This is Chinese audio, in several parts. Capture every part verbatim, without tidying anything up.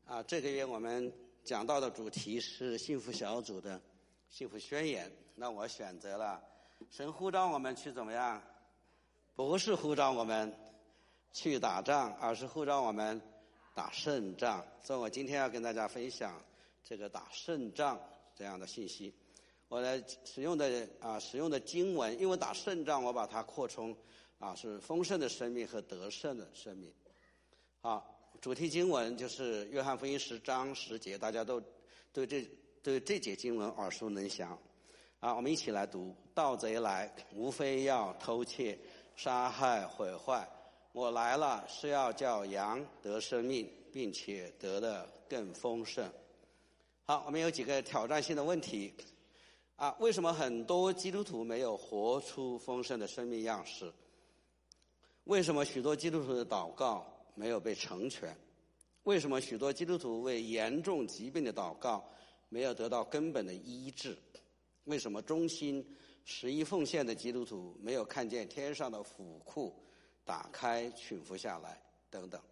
啊，这个月我们讲到的主题是幸福小组的幸福宣言。那我选择了神呼召我们去怎么样？不是呼召我们去打仗，而是呼召我们打胜仗。所以我今天要跟大家分享这个打胜仗这样的信息。我来使用的啊使用的经文，因为打胜仗我把它扩充啊是丰盛的生命和得胜的生命。好。主题经文就是约翰福音十章十节，大家都对这对这节经文耳熟能详啊。我们一起来读：盗贼来，无非要偷窃、杀害、毁坏。我来了，是要叫羊得生命，并且得的更丰盛。好，我们有几个挑战性的问题啊。为什么很多基督徒没有活出丰盛的生命样式？为什么许多基督徒的祷告没有被成全？为什么许多基督徒为严重疾病的祷告没有得到根本的医治？为什么忠心十一奉献的基督徒没有看见天上的府库打开驯服下来？等等。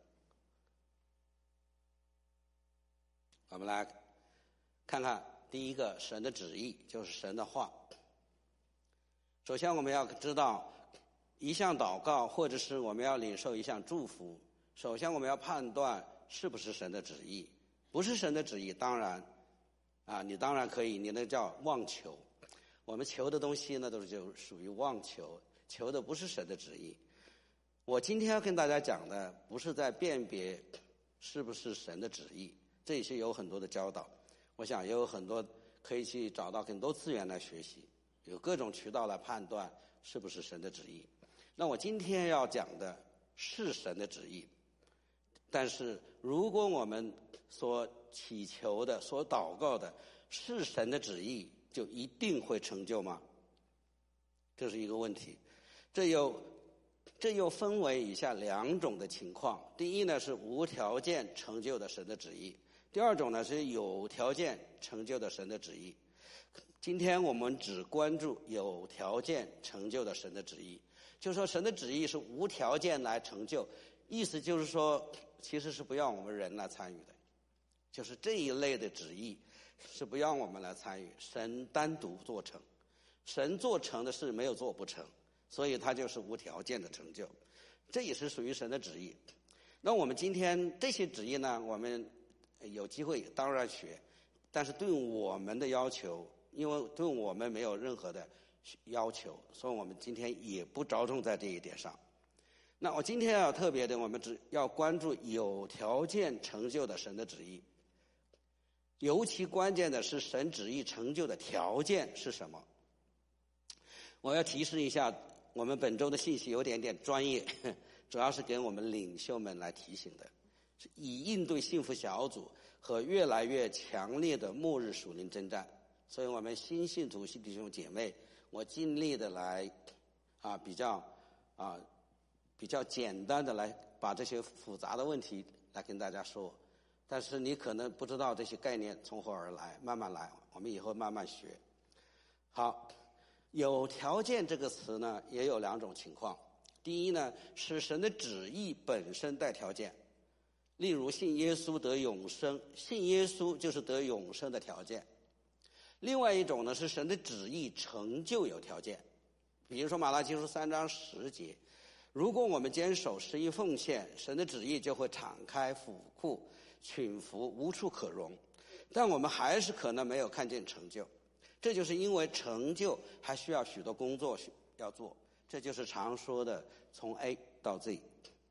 我们来看看第一个，神的旨意，就是神的话。首先我们要知道，一项祷告或者是我们要领受一项祝福，首先我们要判断是不是神的旨意。不是神的旨意，当然啊，你当然可以，你那叫妄求。我们求的东西呢，都是就属于妄求，求的不是神的旨意。我今天要跟大家讲的，不是在辨别是不是神的旨意，这也是有很多的教导。我想也有很多可以去找到很多资源来学习，有各种渠道来判断是不是神的旨意。那我今天要讲的是神的旨意，但是如果我们所祈求的、所祷告的是神的旨意，就一定会成就吗？这是一个问题。这又这又分为以下两种的情况。第一呢，是无条件成就的神的旨意；第二种呢，是有条件成就的神的旨意。今天我们只关注有条件成就的神的旨意，就是说神的旨意是无条件来成就，意思就是说其实是不要我们人来参与的，就是这一类的旨意是不要我们来参与，神单独做成，神做成的事没有做不成，所以它就是无条件的成就，这也是属于神的旨意。那我们今天这些旨意呢，我们有机会当然学，但是对我们的要求，因为对我们没有任何的要求，所以我们今天也不着重在这一点上。那我今天要特别的，我们只要关注有条件成就的神的旨意，尤其关键的是神旨意成就的条件是什么。我要提示一下，我们本周的信息有点点专业，主要是给我们领袖们来提醒的，是以应对幸福小组和越来越强烈的末日属灵征战。所以我们新信徒弟兄姐妹，我尽力的来啊比较啊比较简单的来把这些复杂的问题来跟大家说，但是你可能不知道这些概念从何而来，慢慢来，我们以后慢慢学。好，有条件这个词呢也有两种情况。第一呢，是神的旨意本身带条件，例如信耶稣得永生，信耶稣就是得永生的条件。另外一种呢，是神的旨意成就有条件，比如说马拉基书三章十节，如果我们坚守十一奉献，神的旨意就会敞开府库，群服无处可容，但我们还是可能没有看见成就，这就是因为成就还需要许多工作要做，这就是常说的从 A 到 Z。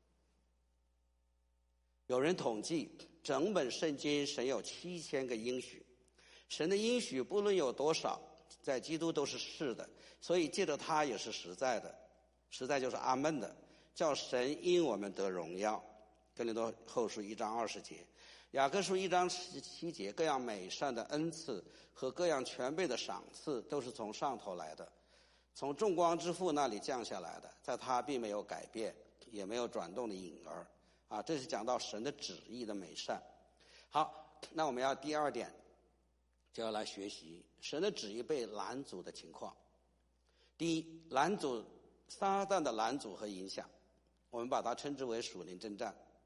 有人统计整本圣经神有七千个应许，神的应许不论有多少，在基督都是是的，所以借着他也是实在的，实在就是阿们的，叫神因我们得荣耀。哥林多后书一章二十节，雅各书一章十七节，各样美善的恩赐和各样全备的赏赐都是从上头来的，从众光之父那里降下来的，在他并没有改变，也没有转动的影儿啊，这是讲到神的旨意的美善。好，那我们要第二点就要来学习神的旨意被拦阻的情况。第一，拦阻撒旦的拦阻和影响，我们把它称之为属灵征战。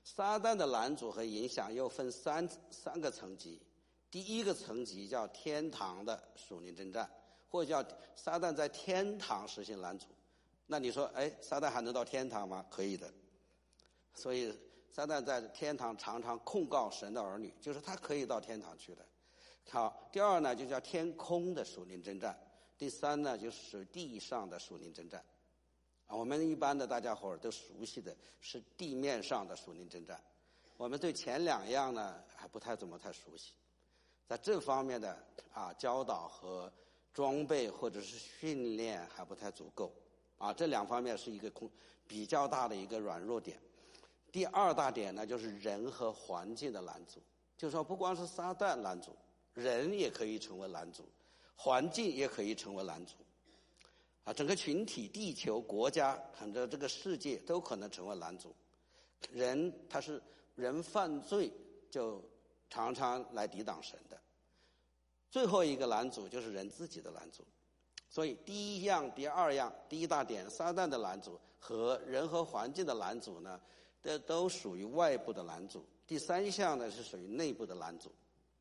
撒旦的拦阻和影响又分三三个层级。第一个层级叫天堂的属灵征战，或者叫撒旦在天堂实行拦阻。那你说，哎，撒旦还能到天堂吗？可以的。所以撒旦在天堂常常控告神的儿女，就是他可以到天堂去的。好，第二呢就叫天空的属灵征战，第三呢就是属于地上的属灵征战。啊，我们一般的大家伙儿都熟悉的是地面上的属灵征战，我们对前两样呢还不太怎么太熟悉，在这方面的啊教导和装备或者是训练还不太足够啊，这两方面是一个空比较大的一个软弱点。第二大点呢就是人和环境的拦阻，就是说不光是撒旦拦阻，人也可以成为拦阻，环境也可以成为拦阻啊，整个群体、地球、国家，甚至这个世界都可能成为拦阻。人他是人犯罪就常常来抵挡神的。最后一个拦阻就是人自己的拦阻。所以第一样、第二样，第一大点撒旦的拦阻和人和环境的拦阻呢，这都属于外部的拦阻。第三项呢是属于内部的拦阻。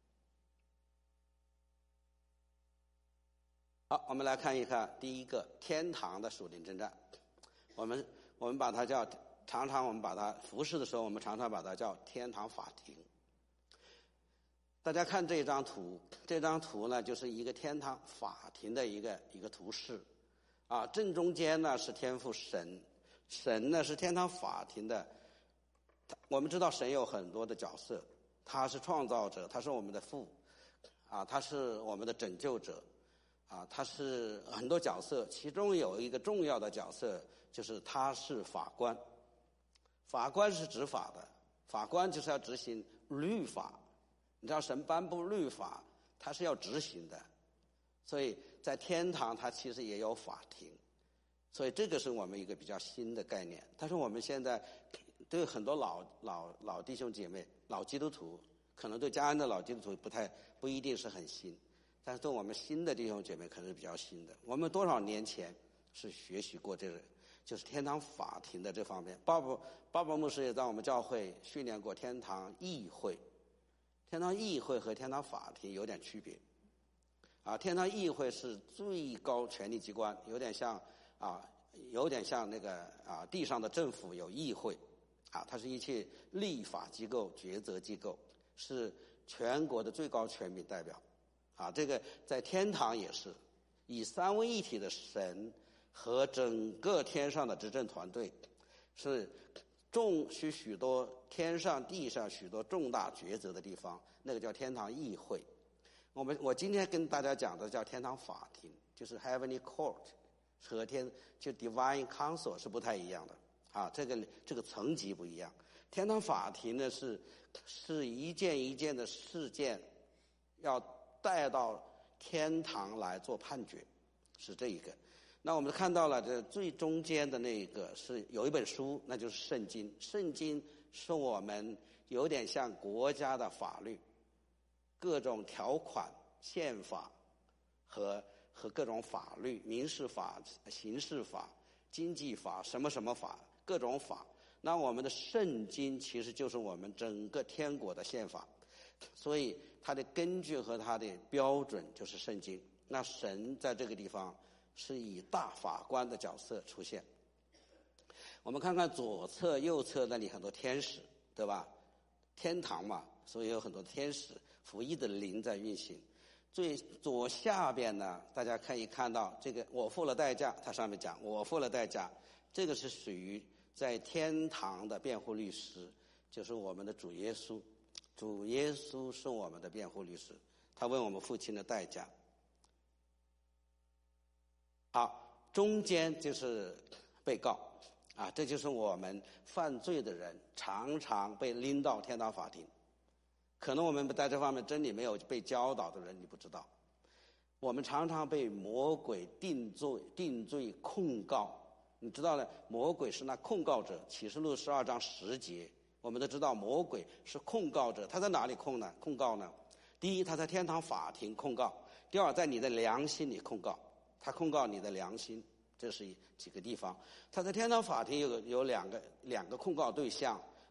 好，我们来看一看第一个天堂的属灵征战。我们我们把它叫，常常我们把它服侍的时候，我们常常把它叫天堂法庭。大家看这张图，这张图呢就是一个天堂法庭的一个一个图示啊，正中间呢是天父神，神呢是天堂法庭的。我们知道神有很多的角色，他是创造者，他是我们的父啊，他是我们的拯救者啊，他是很多角色，其中有一个重要的角色就是他是法官。法官是执法的，法官就是要执行律法。你知道神颁布律法，他是要执行的，所以在天堂他其实也有法庭，所以这个是我们一个比较新的概念。但是我们现在对很多老老老弟兄姐妹、老基督徒，可能对嘉安的老基督徒不太不一定是很新，但是对我们新的弟兄姐妹可能是比较新的。我们多少年前是学习过这个，就是天堂法庭的这方面。鲍勃鲍勃牧师也在我们教会训练过天堂议会。天堂议会和天堂法庭有点区别啊，天堂议会是最高权力机关，有点像啊，有点像那个啊地上的政府有议会啊，它是一切立法机构、抉择机构，是全国的最高权柄代表啊。这个在天堂也是以三位一体的神和整个天上的执政团队，是重许许多天上地上许多重大抉择的地方，那个叫天堂议会。我们我今天跟大家讲的叫天堂法庭，就是 Heavenly Court， 和天就 Divine Council 是不太一样的啊，这个这个层级不一样。天堂法庭呢是是一件一件的事件要带到天堂来做判决，是这一个。那我们看到了这最中间的那个是有一本书，那就是圣经。圣经是我们有点像国家的法律，各种条款、宪法和和各种法律，民事法、刑事法、经济法，什么什么法，各种法。那我们的圣经其实就是我们整个天国的宪法，所以它的根据和它的标准就是圣经。那神在这个地方是以大法官的角色出现。我们看看左侧右侧那里很多天使，对吧？天堂嘛，所以有很多天使服役的灵在运行。最左下边呢，大家可以看到这个我付了代价，它上面讲我付了代价，这个是属于在天堂的辩护律师，就是我们的主耶稣。主耶稣是我们的辩护律师，他为我们付清了代价。好，中间就是被告啊，这就是我们犯罪的人常常被拎到天堂法庭。可能我们在这方面真理没有被教导的人，你不知道，我们常常被魔鬼定罪、定罪控告。你知道呢？魔鬼是那控告者，启示录十二章十节，我们都知道魔鬼是控告者。他在哪里控呢？控告呢？第一，他在天堂法庭控告；第二，在你的良心里控告。他控告你的良心，这是几个地方。他在天堂法庭有有两个两个控告对象，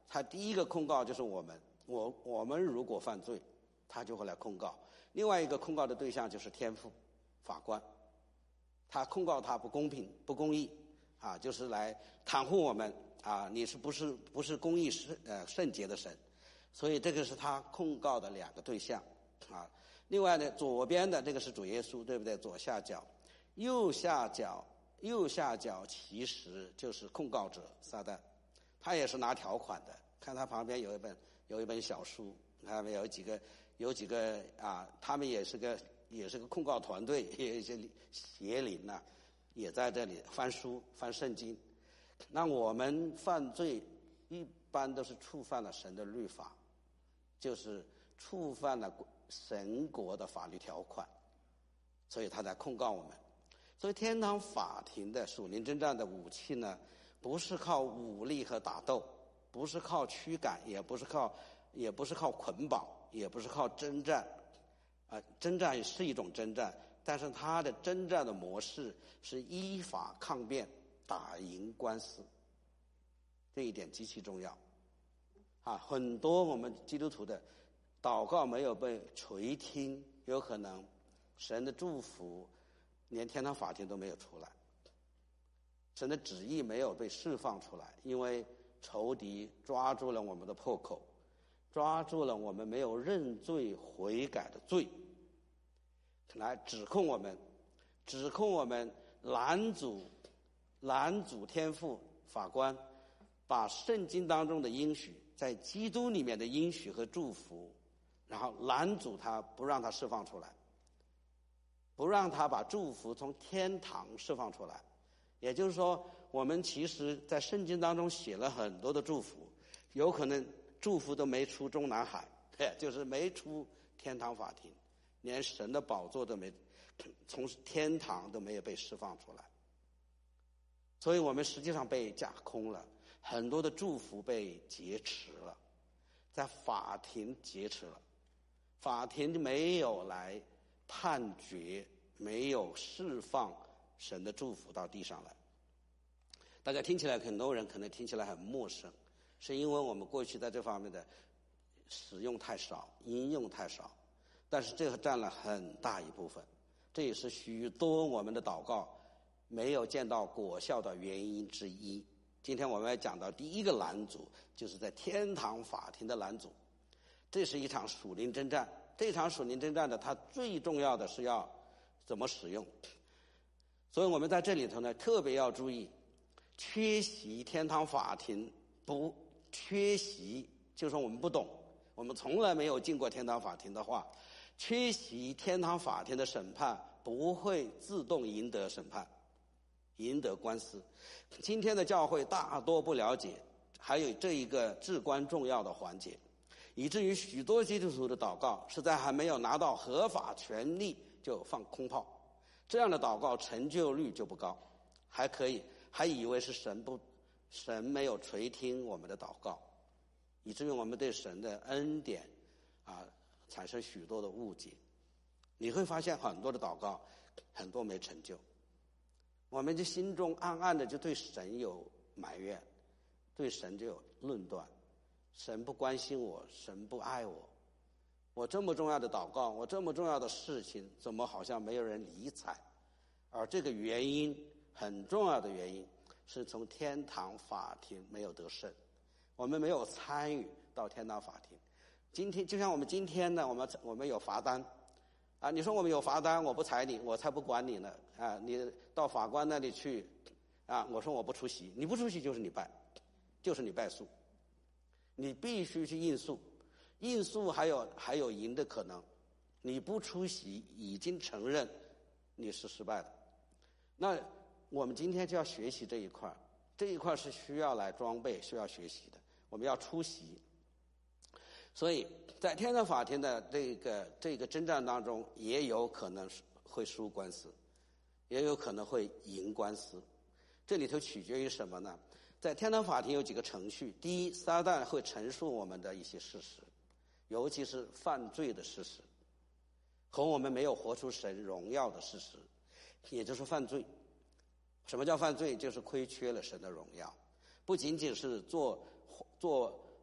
他第一个控告就是我们，我我们如果犯罪，他就会来控告。另外一个控告的对象就是天父法官，他控告他不公平不公义啊，就是来袒护我们啊，你是不是不是公义圣呃圣洁的神，所以这个是他控告的两个对象啊。另外呢，左边的这个是主耶稣，对不对？左下角，右下角右下角其实就是控告者撒旦，他也是拿条款的。看他旁边有一本有一本小书，看没有几个有几个啊，他们也是个也是个控告团队，也有一些邪灵呐、啊，也在这里翻书翻圣经。那我们犯罪一般都是触犯了神的律法，就是触犯了神国的法律条款，所以他在控告我们。所以天堂法庭的属灵征战的武器呢，不是靠武力和打斗，不是靠驱赶，也不是靠也不是靠捆绑，也不是靠征战啊、呃，征战是一种征战，但是它的征战的模式是依法抗辩，打赢官司，这一点极其重要啊！很多我们基督徒的祷告没有被垂听，有可能神的祝福连天堂法庭都没有出来，神的旨意没有被释放出来，因为仇敌抓住了我们的破口，抓住了我们没有认罪悔改的罪，来指控我们，指控我们拦阻拦阻天父法官把圣经当中的应许，在基督里面的应许和祝福，然后拦阻他，不让他释放出来，不让他把祝福从天堂释放出来。也就是说，我们其实在圣经当中写了很多的祝福，有可能祝福都没出中南海，就是没出天堂法庭，连神的宝座都没从天堂都没有被释放出来。所以我们实际上被架空了，很多的祝福被劫持了，在法庭劫持了，法庭没有来判决，没有释放神的祝福到地上来。大家听起来，很多人可能听起来很陌生，是因为我们过去在这方面的使用太少，应用太少，但是这个占了很大一部分，这也是许多我们的祷告没有见到果效的原因之一。今天我们要讲到第一个拦阻，就是在天堂法庭的拦阻。这是一场属灵征战，这场属灵征战的它最重要的是要怎么使用。所以我们在这里头呢，特别要注意，缺席天堂法庭，不缺席就是说我们不懂，我们从来没有进过天堂法庭的话，缺席天堂法庭的审判不会自动赢得审判，赢得官司。今天的教会大多不了解还有这一个至关重要的环节，以至于许多基督徒的祷告是在还没有拿到合法权利就放空炮，这样的祷告成就率就不高，还可以还以为是神不神没有垂听我们的祷告，以至于我们对神的恩典啊产生许多的误解。你会发现很多的祷告很多没成就，我们就心中暗暗的就对神有埋怨，对神就有论断，神不关心我，神不爱我，我这么重要的祷告，我这么重要的事情，怎么好像没有人理睬？而这个原因很重要的原因是从天堂法庭没有得胜，我们没有参与到天堂法庭。今天就像我们今天呢，我们我们有罚单啊，你说我们有罚单，我不睬你，我才不管你呢啊！你到法官那里去啊，我说我不出席，你不出席就是你败，就是你败诉，你必须去应诉，应诉还有还有赢的可能，你不出席已经承认你是失败的。那我们今天就要学习这一块，这一块是需要来装备，需要学习的，我们要出席。所以在天堂法庭的这个这个征战当中，也有可能会输官司，也有可能会赢官司。这里头取决于什么呢？在天堂法庭有几个程序。第一，撒旦会陈述我们的一些事实，尤其是犯罪的事实，和我们没有活出神荣耀的事实，也就是犯罪。什么叫犯罪？就是亏缺了神的荣耀，不仅仅是做做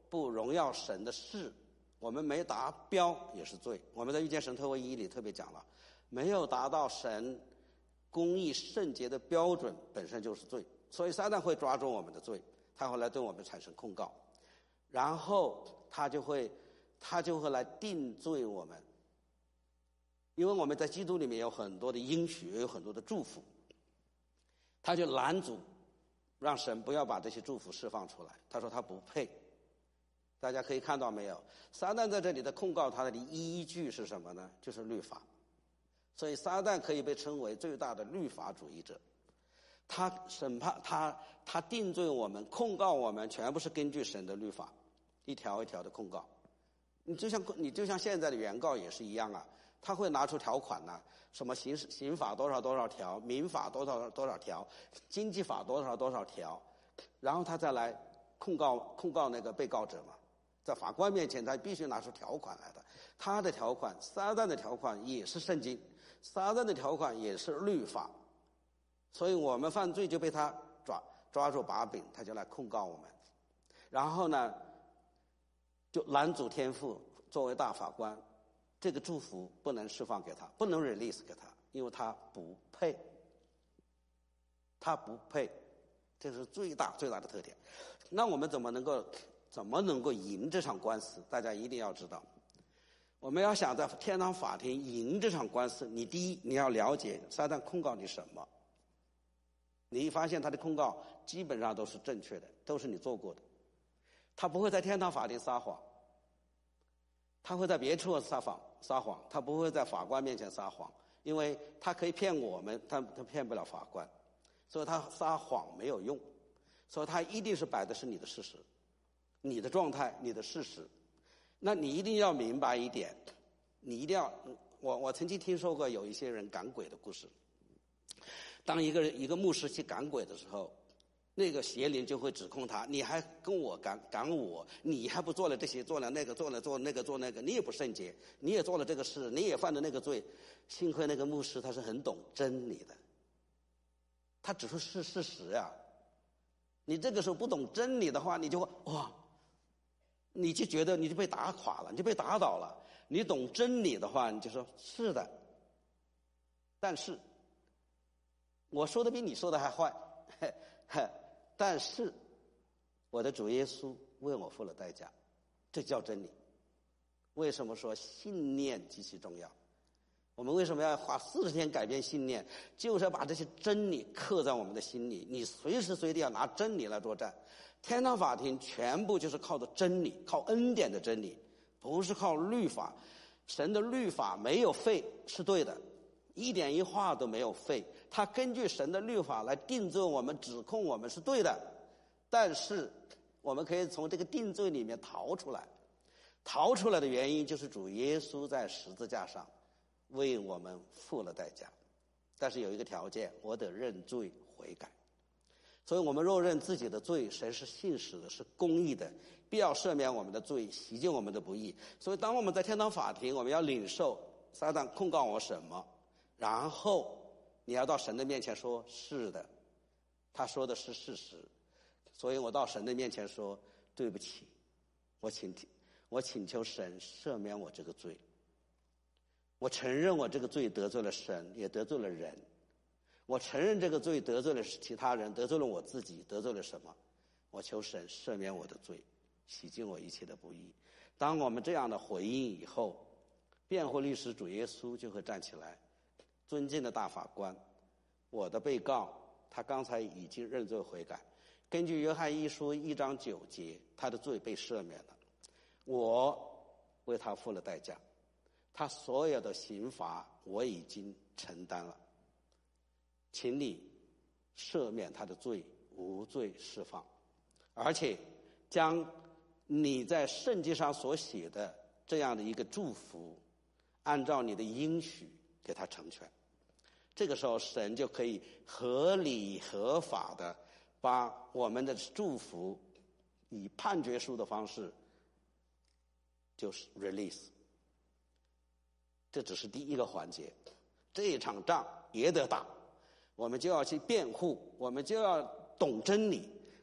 不荣耀神的事，我们没达标也是罪。我们在遇见神特会一里特别讲了，没有达到神公义圣洁的标准本身就是罪，所以撒旦会抓住我们的罪，他会来对我们产生控告，然后他就会他就会来定罪我们，因为我们在基督里面有很多的应许，有很多的祝福，他就拦阻让神不要把这些祝福释放出来，他说他不配。大家可以看到没有，撒旦在这里的控告他的依据是什么呢？就是律法。所以撒旦可以被称为最大的律法主义者，他审判他他定罪我们，控告我们，全部是根据神的律法，一条一条的控告。你就像你就像现在的原告也是一样啊，他会拿出条款呢、啊，什么刑刑法多少多少条，民法多少多少条，经济法多少多少条，然后他再来控告控告那个被告者嘛，在法官面前他必须拿出条款来的。他的条款，撒旦的条款也是圣经，撒旦的条款也是律法，所以我们犯罪就被他抓抓住把柄，他就来控告我们，然后呢就拦阻天父作为大法官，这个祝福不能释放给他，不能 release 给他，因为他不配，他不配，这是最大最大的特点。那我们怎么能够怎么能够赢这场官司？大家一定要知道，我们要想在天堂法庭赢这场官司，你第一你要了解撒旦控告你什么，你一发现他的控告基本上都是正确的，都是你做过的，他不会在天堂法庭撒谎，他会在别处撒谎撒谎，他不会在法官面前撒谎，因为他可以骗我们，他他骗不了法官，所以他撒谎没有用，所以他一定是摆的是你的事实，你的状态，你的事实。那你一定要明白一点，你一定要，我我曾经听说过有一些人赶鬼的故事。当一个人一个牧师去赶鬼的时候，那个邪灵就会指控他，你还跟我赶赶我，你还不做了这些，做了那个，做了做那个做那个，你也不圣洁，你也做了这个事，你也犯了那个罪。幸亏那个牧师他是很懂真理的，他只说是事实啊。你这个时候不懂真理的话，你就会哇，你就觉得你就被打垮了，你就被打倒了。你懂真理的话，你就说是的，但是我说的比你说的还坏，嘿嘿，但是我的主耶稣为我付了代价，这叫真理。为什么说信念极其重要？我们为什么要花四十天改变信念？就是要把这些真理刻在我们的心里，你随时随地要拿真理来作战。天堂法庭全部就是靠的真理，靠恩典的真理，不是靠律法。神的律法没有废，是对的，一点一画都没有废。他根据神的律法来定罪我们，指控我们是对的，但是我们可以从这个定罪里面逃出来。逃出来的原因就是主耶稣在十字架上为我们付了代价，但是有一个条件，我得认罪悔改。所以我们若认自己的罪，神是信实的，是公义的，必要赦免我们的罪，洗净我们的不义。所以当我们在天堂法庭，我们要领受撒旦控告我什么，然后你要到神的面前说，是的，他说的是事实，所以我到神的面前说，对不起，我请我请求神赦免我这个罪，我承认我这个罪得罪了神，也得罪了人，我承认这个罪得罪了其他人，得罪了我自己，得罪了什么？我求神赦免我的罪，洗净我一切的不义。当我们这样的回应以后，辩护律师主耶稣就会站起来，尊敬的大法官，我的被告他刚才已经认罪悔改，根据约翰一书一章九节，他的罪被赦免了，我为他付了代价，他所有的刑罚我已经承担了，请你赦免他的罪，无罪释放，而且将你在圣经上所写的这样的一个祝福，按照你的应许给他成全。这个时候神就可以合理合法的把我们的祝福以判决书的方式就是 release。 这只是第一个环节，这一场仗也得打，我们就要去辩护，我们就要懂真理，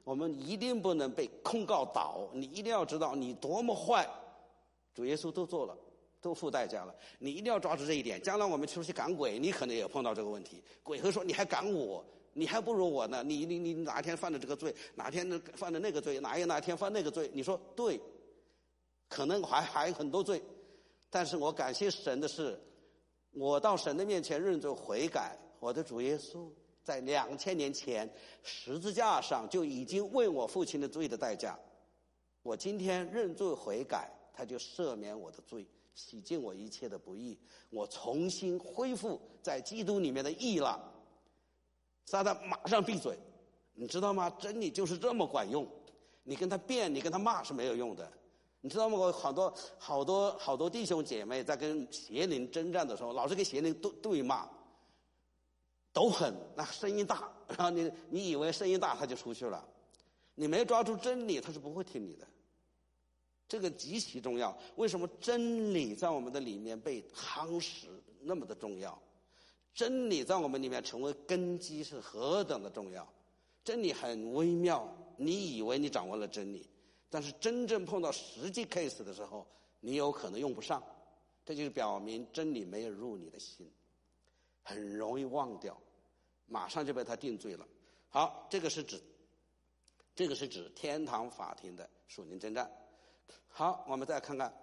我们一定不能被控告倒，你一定要知道你多么坏，主耶稣都做了，都付代价了，你一定要抓住这一点。将来我们出去赶鬼，你可能也碰到这个问题，鬼会说你还赶我，你还不如我呢，你你你哪天犯了这个罪，哪天犯了那个罪，哪一哪天犯那个罪，你说对，可能还还很多罪，但是我感谢神的是，我到神的面前认罪悔改，我的主耶稣在两千年前十字架上就已经为我父亲的罪的代价，我今天认罪悔改，他就赦免我的罪，洗净我一切的不义，我重新恢复在基督里面的义了。撒旦马上闭嘴，你知道吗？真理就是这么管用，你跟他辩，你跟他骂是没有用的。你知道吗？我好多好多好多弟兄姐妹在跟邪灵征战的时候，老是跟邪灵对对骂，都狠，那声音大，然后你你以为声音大他就出去了，你没抓住真理，他是不会听你的。这个极其重要。为什么真理在我们的里面被夯实那么的重要？真理在我们里面成为根基是何等的重要。真理很微妙，你以为你掌握了真理，但是真正碰到实际 case 的时候，你有可能用不上，这就是表明真理没有入你的心，很容易忘掉，马上就被他定罪了。好，这个是指这个是指天堂法庭的属灵征战。好，我们再看看，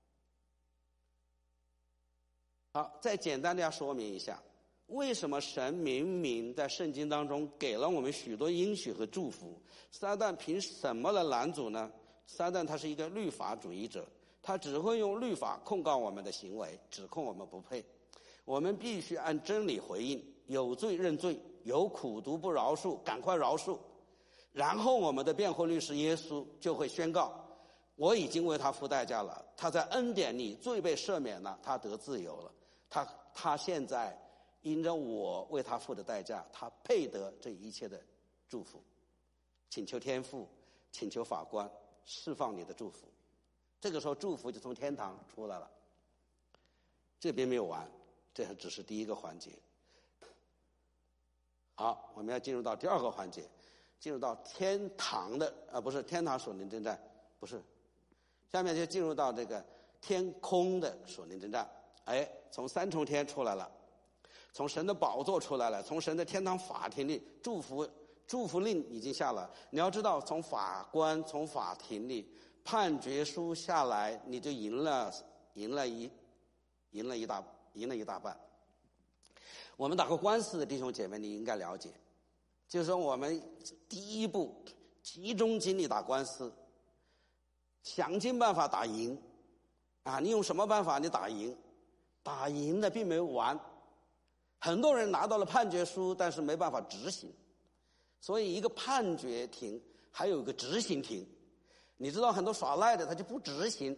好，再简单的要说明一下，为什么神明明在圣经当中给了我们许多应许和祝福，撒旦凭什么来拦阻呢？撒旦他是一个律法主义者，他只会用律法控告我们的行为，指控我们不配。我们必须按真理回应，有罪认罪，有苦毒不饶恕，赶快饶恕。然后我们的辩护律师耶稣就会宣告，我已经为他付代价了，他在恩典里罪被赦免了，他得自由了，他他现在因着我为他付的代价，他配得这一切的祝福。请求天父，请求法官释放你的祝福。这个时候祝福就从天堂出来了。这边没有完，这只是第一个环节。好，我们要进入到第二个环节，进入到天堂的啊，不是天堂属灵征战，不是，下面就进入到这个天空的属灵征战。哎，从三重天出来了，从神的宝座出来了，从神的天堂法庭里祝福祝福令已经下了。你要知道，从法官从法庭里判决书下来，你就赢了，赢了一赢了一大赢了一大半。我们打过官司的弟兄姐妹，你应该了解，就是说我们第一步集中精力打官司，想尽办法打赢啊！你用什么办法你打赢？打赢的并没有完，很多人拿到了判决书，但是没办法执行。所以一个判决庭还有一个执行庭，你知道很多耍赖的他就不执行，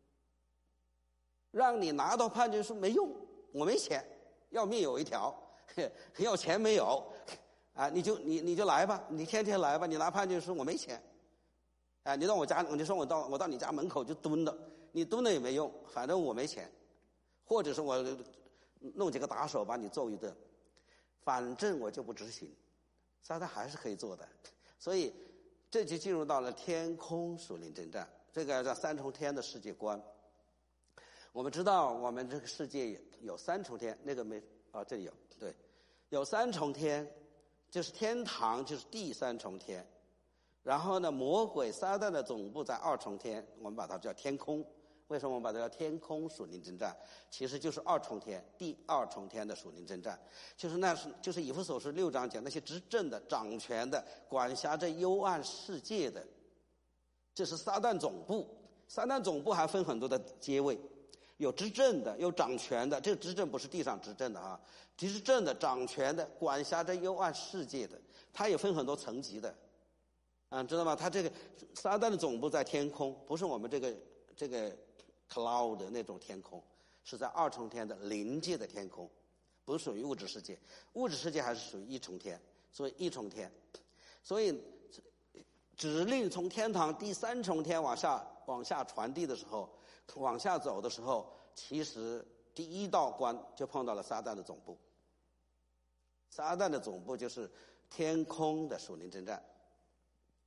让你拿到判决书没用，我没钱，要命有一条，要钱没有啊，你就你你就来吧，你天天来吧，你拿判决书我没钱，啊，你到我家，你说我到我到你家门口就蹲了，你蹲了也没用，反正我没钱，或者是我弄几个打手把你揍一顿，反正我就不执行。撒旦还是可以做的，所以这就进入到了天空属灵征战，这个叫三重天的世界观。我们知道我们这个世界有三重天，那个没啊，这里有，对，有三重天，就是天堂就是第三重天，然后呢，魔鬼撒旦的总部在二重天，我们把它叫天空。为什么我们把它叫天空属灵征战？其实就是二重天，第二重天的属灵征战，就是那是就是以弗所书六章讲那些执政的、掌权的、管辖着幽暗世界的，这是撒旦总部。撒旦总部还分很多的阶位，有执政的，有掌权的。这个执政不是地上执政的啊，执政的、掌权的、管辖着幽暗世界的，它也分很多层级的，啊，知道吗？它这个撒旦的总部在天空，不是我们这个这个。cloud 的那种天空，是在二重天的灵界的天空，不是属于物质世界，物质世界还是属于一重天，所以一重天，所以指令从天堂第三重天往下往下传递的时候，往下走的时候，其实第一道关就碰到了撒旦的总部。撒旦的总部就是天空的属灵征战。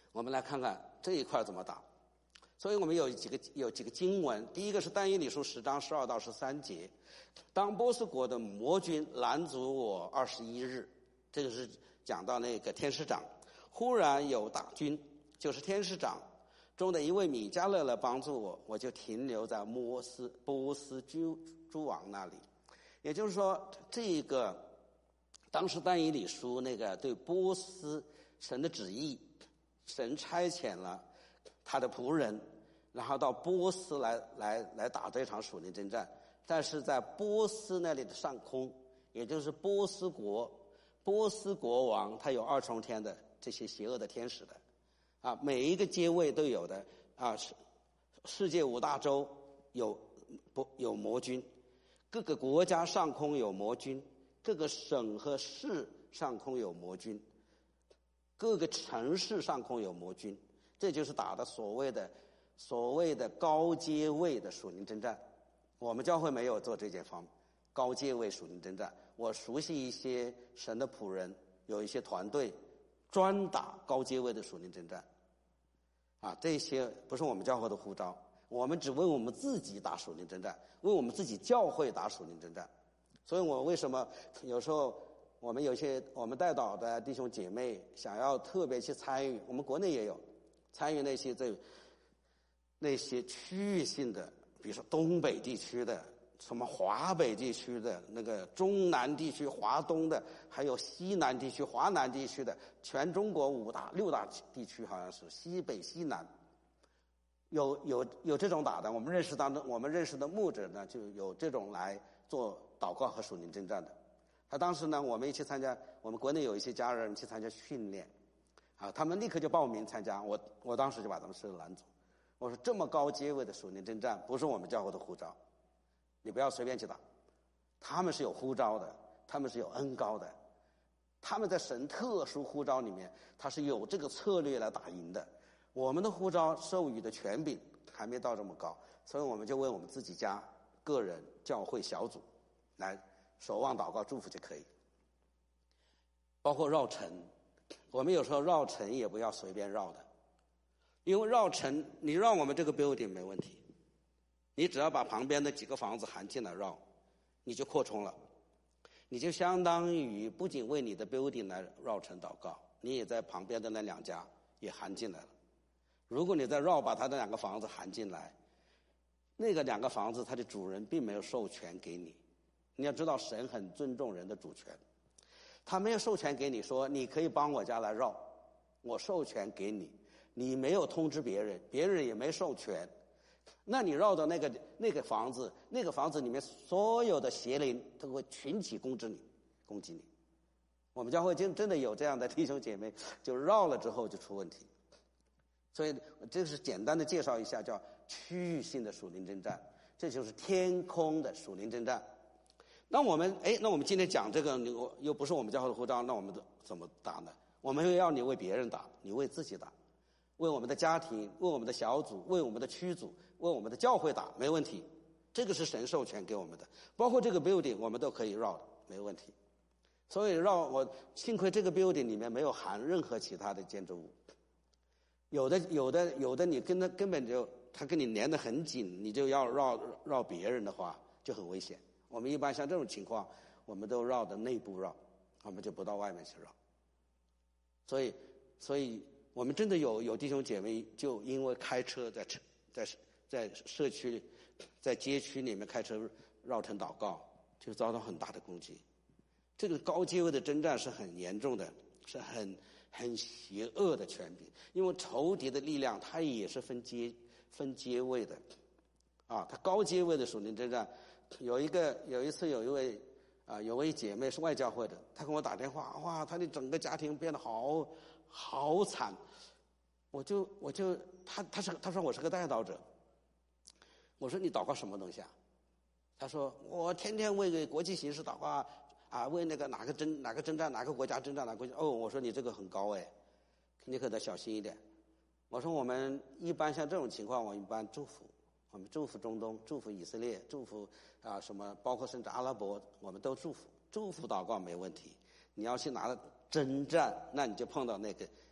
我们来看看这一块怎么打。所以我们有几个有几个经文，第一个是但以理书十章十二到十三节，当波斯国的魔军拦阻我二十一日，这个是讲到那个天使长，忽然有大军，就是天使长中的一位米迦勒来帮助我，我就停留在摩斯波斯诸诸王那里。也就是说，这个当时但以理书那个对波斯神的旨意，神差遣了他的仆人，然后到波斯来来来打这场属灵征战。但是在波斯那里的上空，也就是波斯国，波斯国王他有二重天的这些邪恶的天使的，啊，每一个阶位都有的啊，世世界五大洲有不有魔军，各个国家上空有魔军，各个省和市上空有魔军，各个城市上空有魔军，这就是打的所谓的所谓的高阶位的属灵征战。我们教会没有做这件方面高阶位属灵征战。我熟悉一些神的仆人，有一些团队专打高阶位的属灵征战，啊，这些不是我们教会的呼召，我们只为我们自己打属灵征战，为我们自己教会打属灵征战。所以我为什么有时候我们有些我们带导的弟兄姐妹想要特别去参与，我们国内也有参与那些这那些区域性的，比如说东北地区的，什么华北地区的，那个中南地区、华东的，还有西南地区、华南地区的，全中国五大六大地区好像是西北西南，有有有这种打的。我们认识当中，我们认识的牧者呢，就有这种来做祷告和属灵征战的。他当时呢，我们一起参加，我们国内有一些家人去参加训练，啊，他们立刻就报名参加，我我当时就把他们设拦阻。我说这么高阶位的属灵征战不是我们教会的呼召，你不要随便去打，他们是有呼召的，他们是有恩膏的，他们在神特殊呼召里面，他是有这个策略来打赢的。我们的呼召授予的权柄还没到这么高，所以我们就为我们自己家、个人、教会、小组来守望祷告祝福就可以。包括绕城，我们有时候绕城也不要随便绕的，因为绕城你绕我们这个 building 没问题，你只要把旁边的几个房子含进来绕，你就扩充了，你就相当于不仅为你的 building 来绕城祷告，你也在旁边的那两家也含进来了。如果你再绕把他的两个房子含进来，那个两个房子它的主人并没有授权给你。你要知道神很尊重人的主权，他没有授权给你说你可以帮我家来绕，我授权给你，你没有通知别人，别人也没授权，那你绕到那个那个房子，那个房子里面所有的邪灵都会群起攻击你攻击你。我们教会真真的有这样的弟兄姐妹，就绕了之后就出问题。所以这是简单的介绍一下叫区域性的属灵征战，这就是天空的属灵征战。那我们哎，那我们今天讲这个又不是我们教会的呼召，那我们怎么打呢？我们又要你为别人打，你为自己打，为我们的家庭，为我们的小组，为我们的区组，为我们的教会打，没问题。这个是神授权给我们的，包括这个 building 我们都可以绕的，没问题。所以绕我幸亏这个 building 里面没有含任何其他的建筑物，有的有的有的你跟他根本就他跟你连得很紧，你就要绕绕别人的话就很危险。我们一般像这种情况，我们都绕的内部绕，我们就不到外面去绕。所以，所以我们真的有有弟兄姐妹就因为开车在在在社区、在街区里面开车绕城祷告，就遭到很大的攻击。这个高阶位的征战是很严重的，是很很邪恶的权柄，因为仇敌的力量它也是分阶分阶位的，啊，它高阶位的属灵征战。有一个有一次有一位啊有位姐妹是外教会的，她跟我打电话，哇，她的整个家庭变得好好惨。我就我就她她是她说我是个代祷者，我说你祷告什么东西啊？她说我天天为国际形势祷告啊，为那个哪个征哪个征战哪个国家征战哪个国家。哦，我说你这个很高哎，你可得小心一点。我说我们一般像这种情况，我一般祝福。我们祝福中东，祝福以色列，祝福啊什么，包括甚至阿拉伯，我们都祝福。祝福祷告没问题。你要去拿征战，那你就碰到那个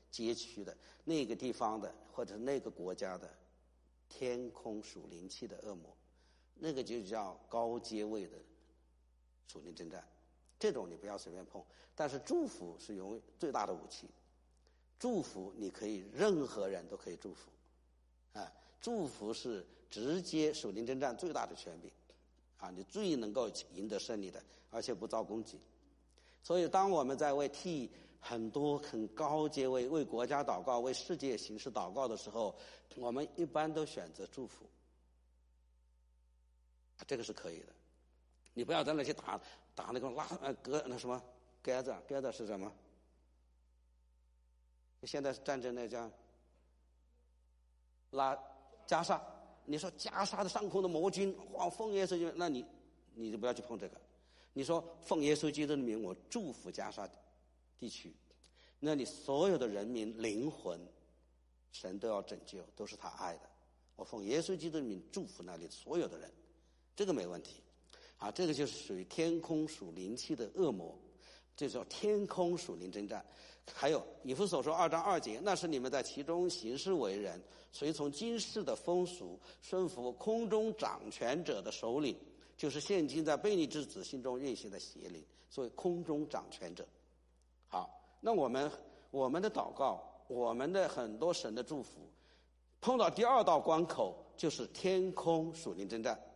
街区的那个地方的或者那个国家的天空属灵气的恶魔，那个就叫高阶位的属灵征战，这种你不要随便碰。但是祝福是永远最大的武器，祝福你可以任何人都可以祝福，啊，祝福是直接属灵征战最大的权柄，啊，你最能够赢得胜利的，而且不遭攻击。所以当我们在为替很多很高阶位为国家祷告为世界形势祷告的时候，我们一般都选择祝福，啊，这个是可以的。你不要在那去打打那个拉呃格那什么盖子，盖子是什么？现在战争那叫拉加沙，你说加沙的上空的魔军哇奉耶稣基督，那你你就不要去碰这个。你说奉耶稣基督的名，我祝福加沙地区，那你所有的人民灵魂，神都要拯救，都是他爱的。我奉耶稣基督的名祝福那里所有的人，这个没问题。啊，这个就是属于天空属灵气的恶魔，这叫天空属灵征战。还有以弗所说二章二节，那是你们在其中行事为人，随从今世的风俗，顺服空中掌权者的首领，就是现今在悖逆之子心中运行的邪灵，所以空中掌权者。好，那我们我们的祷告，我们的很多神的祝福，碰到第二道关口就是天空属灵征战。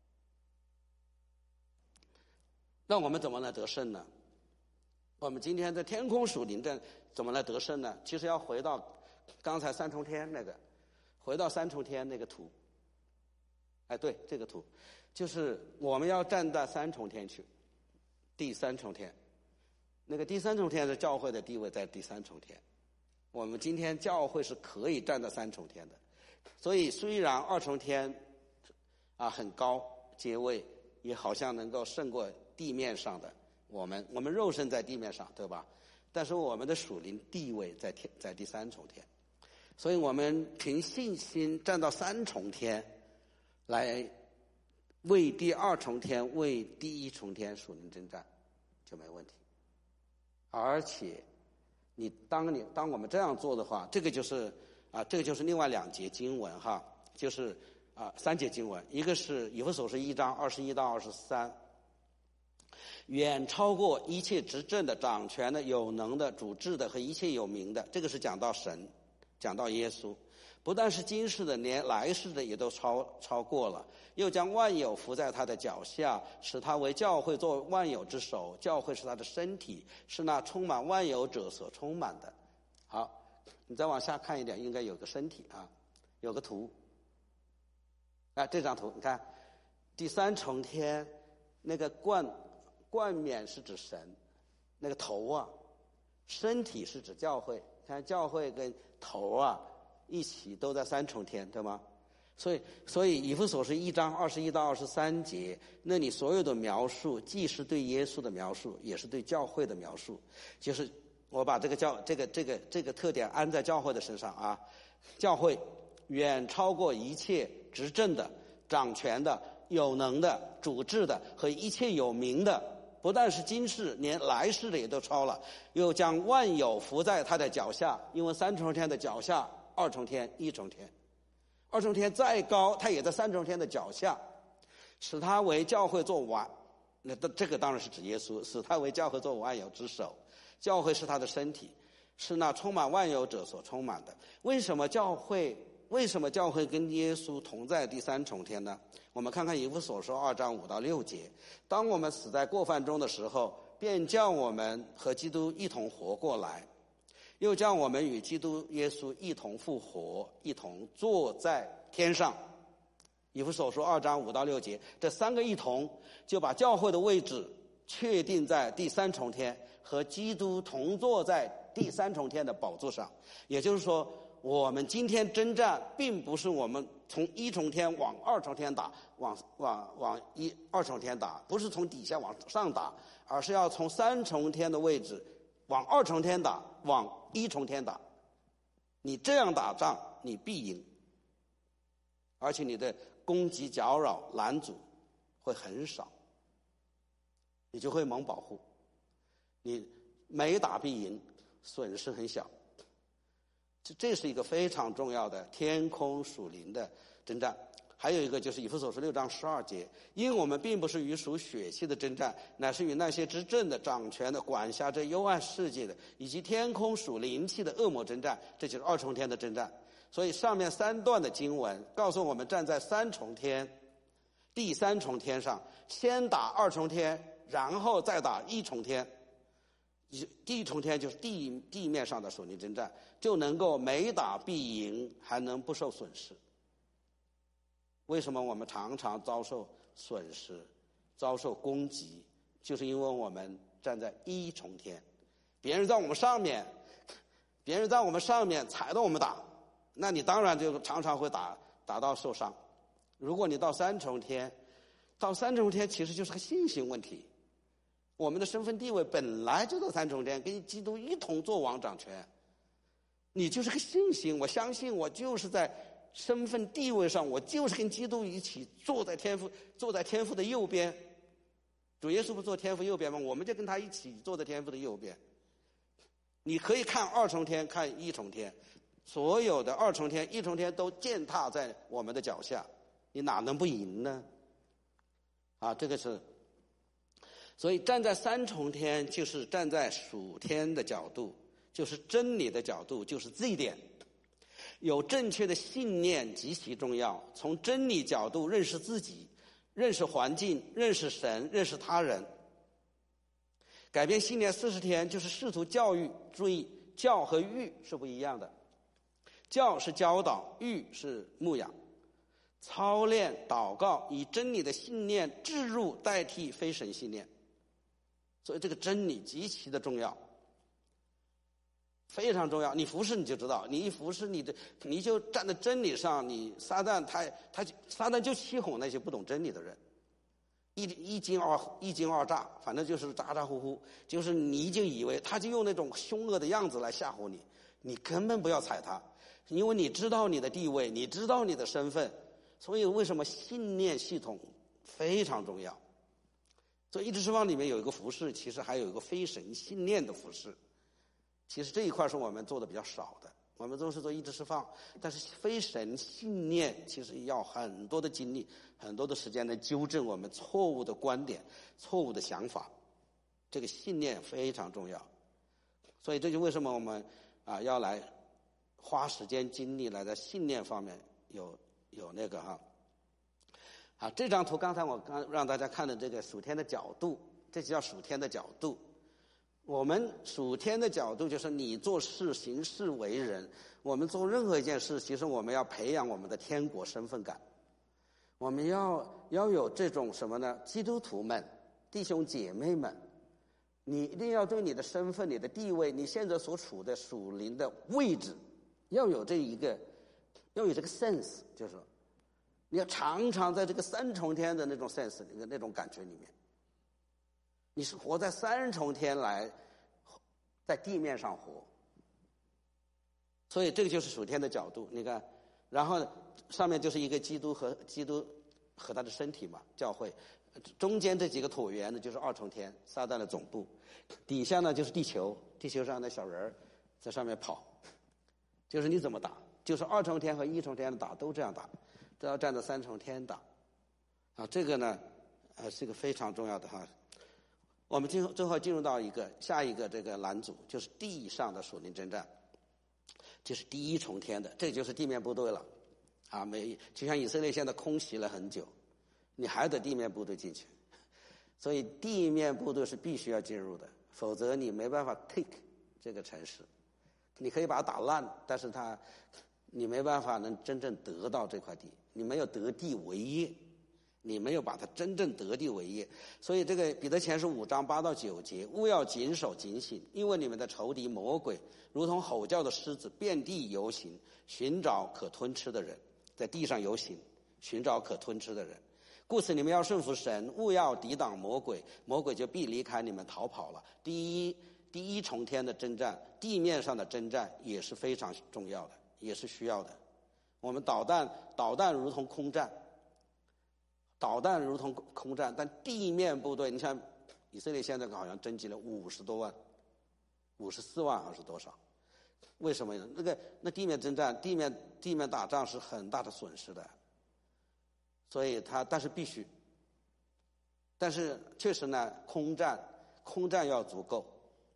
那我们怎么来得胜呢？我们今天在天空属灵战怎么来得胜呢？其实要回到刚才三重天那个，回到三重天那个图。哎，对，这个图就是我们要站在三重天去，第三重天。那个第三重天是教会的地位在第三重天，我们今天教会是可以站在三重天的。所以虽然二重天啊很高阶位，也好像能够胜过地面上的我们，我们肉身在地面上，对吧？但是我们的属灵地位在天，在第三重天，所以我们凭信心站到三重天，来为第二重天、为第一重天属灵征战，就没问题。而且，你当你当我们这样做的话，这个就是啊，这个就是另外两节经文哈，就是啊三节经文，一个是以弗所书一章二十一到二十三。远超过一切执政的、掌权的、有能的、主治的和一切有名的，这个是讲到神，讲到耶稣，不但是今世的，连来世的也都超超过了。又将万有伏在他的脚下，使他为教会做万有之首。教会是他的身体，是那充满万有者所充满的。好，你再往下看一点，应该有个身体啊，有个图。哎，这张图你看，第三重天那个冠。冠冕是指神，那个头啊，身体是指教会。看教会跟头啊一起都在三重天，对吗？所以，所以以弗所书一章二十一到二十三节，那里所有的描述，既是对耶稣的描述，也是对教会的描述。就是我把这个教这个这个这个特点安在教会的身上啊，教会远超过一切执政的、掌权的、有能的、主治的和一切有名的。不但是今世，连来世的也都超了，又将万有伏在他的脚下。因为三重天的脚下，二重天、一重天，二重天再高，他也在三重天的脚下，使他为教会做完。那这个当然是指耶稣，使他为教会做万有之首。教会是他的身体，是那充满万有者所充满的。为什么教会？为什么教会跟耶稣同在第三重天呢？我们看看以弗所书二章五到六节，当我们死在过犯中的时候，便叫我们和基督一同活过来，又叫我们与基督耶稣一同复活，一同坐在天上。以弗所书二章五到六节，这三个一同就把教会的位置确定在第三重天，和基督同坐在第三重天的宝座上。也就是说，我们今天征战并不是我们从一重天往二重天打，往往往一二重天打，不是从底下往上打，而是要从三重天的位置往二重天打，往一重天打。你这样打仗，你必赢，而且你的攻击、搅扰、拦阻会很少，你就会蒙保护。你每打必赢，损失很小。 这这是一个非常重要的天空属灵的征战。还有一个就是以弗所书六章十二节，因我们并不是与属血气的征战，乃是与那些执政的、掌权的、管辖这幽暗世界的，以及天空属灵气的恶魔征战。这就是二重天的征战。所以上面三段的经文告诉我们，站在三重天、第三重天上，先打二重天，然后再打一重天。第一重天就是地地面上的属灵征战，就能够每打必赢，还能不受损失。为什么我们常常遭受损失、遭受攻击？就是因为我们站在一重天，别人在我们上面，别人在我们上面踩到我们打，那你当然就常常会打打到受伤。如果你到三重天，到三重天其实就是个信心问题。我们的身份地位本来就在三重天，跟基督一同做王掌权。你就是个信心，我相信我就是在身份地位上，我就是跟基督一起坐在天父坐在天父的右边。主耶稣不坐天父右边吗？我们就跟他一起坐在天父的右边。你可以看二重天，看一重天，所有的二重天、一重天都践踏在我们的脚下，你哪能不赢呢？啊，这个是。所以站在三重天，就是站在属天的角度，就是真理的角度，就是这一点。有正确的信念极其重要，从真理角度认识自己，认识环境，认识神，认识他人。改变信念四十天就是试图教育，注意教和育是不一样的，教是教导，育是牧养。操练祷告，以真理的信念置入代替非神信念。所以这个真理极其的重要，非常重要。你服侍你就知道，你一服侍你的，你就站在真理上，你撒旦他他撒旦就欺哄那些不懂真理的人，一一惊二一惊二乍，反正就是咋咋呼呼，就是你就以为他就用那种凶恶的样子来吓唬你，你根本不要踩他，因为你知道你的地位，你知道你的身份。所以为什么信念系统非常重要？所以一直释放里面有一个服事，其实还有一个非神信念的服事。其实这一块是我们做的比较少的，我们都是做一直释放，但是非神信念其实要很多的精力、很多的时间来纠正我们错误的观点、错误的想法。这个信念非常重要，所以这就为什么我们啊要来花时间精力来在信念方面有有那个哈。好，这张图刚才我刚让大家看的这个属天的角度，这就叫属天的角度。我们属天的角度就是你做事行事为人，我们做任何一件事，其实我们要培养我们的天国身份感。我们要要有这种什么呢？基督徒们、弟兄姐妹们，你一定要对你的身份、你的地位、你现在所处的属灵的位置，要有这一个，要有这个 sense， 就是说你要常常在这个三重天的那种 sense 那个那种感觉里面，你是活在三重天来，在地面上活。所以这个就是属天的角度，你看，然后上面就是一个基督和基督和他的身体嘛，教会，中间这几个椭圆的就是二重天，撒旦的总部，底下呢就是地球，地球上的小人在上面跑，就是你怎么打，就是二重天和一重天的打都这样打。都要站在三重天打，啊，这个呢，呃，是一个非常重要的哈。我们最后最后进入到一个下一个这个栏组，就是地上的属灵征战，就是第一重天的，这就是地面部队了，啊，没就像以色列现在空袭了很久，你还得地面部队进去，所以地面部队是必须要进入的，否则你没办法 take 这个城市，你可以把它打烂，但是它。你没办法能真正得到这块地，你没有得地为业，你没有把它真正得地为业。所以这个彼得前书五章八到九节，务要谨守警醒，因为你们的仇敌魔鬼如同吼叫的狮子，遍地游行，寻找可吞吃的人，在地上游行，寻找可吞吃的人。故此你们要顺服神，务要抵挡魔鬼，魔鬼就必离开你们逃跑了。第一第一重天的征战，地面上的征战也是非常重要的，也是需要的。我们导弹导弹如同空战，导弹如同空战，但地面部队，你像以色列现在好像征集了五十多万，五十四万还是多少？ 为什么呢？那个那地面征战、地面地面打仗是很大的损失的，所以他但是必须，但是确实呢，空战空战要足够。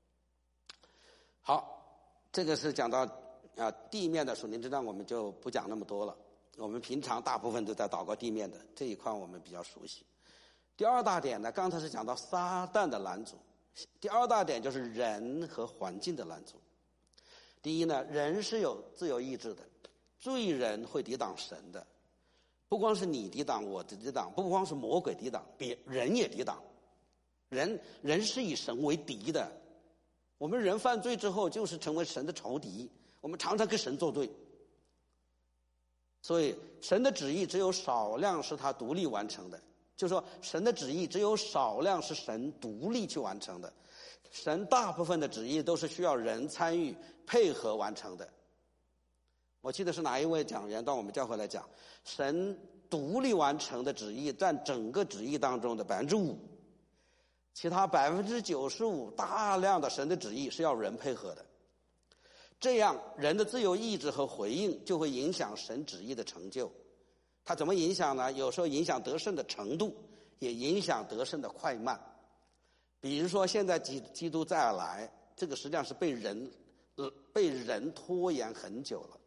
好，这个是讲到啊地面的属灵征战，我们就不讲那么多了。我们平常大部分都在祷告地面的这一块，我们比较熟悉。第二大点呢，刚才是讲到撒旦的拦阻，第二大点就是人和环境的拦阻。第一呢，人是有自由意志的，罪人会抵挡神的，不光是你抵挡，我抵挡，不光是魔鬼抵挡，别人也抵挡。人人是以神为敌的，我们人犯罪之后就是成为神的仇敌，我们常常跟神作对。所以神的旨意只有少量是他独立完成的，就是说神的旨意只有少量是神独立去完成的，神大部分的旨意都是需要人参与配合完成的。我记得是哪一位讲员到我们教会来讲，神独立完成的旨意占整个旨意当中的百分之五，其他百分之九十五大量的神的旨意是要人配合的。这样人的自由意志和回应就会影响神旨意的成就。它怎么影响呢？有时候影响得胜的程度，也影响得胜的快慢。比如说现在基基督再来，这个实际上是被人呃被人拖延很久了。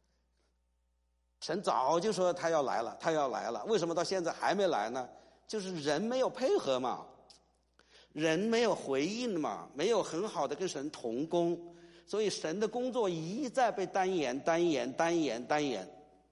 神早就说他要来了，他要来了，为什么到现在还没来呢？就是人没有配合嘛，人没有回应嘛，没有很好的跟神同工，所以神的工作一再被单延单延单延单延。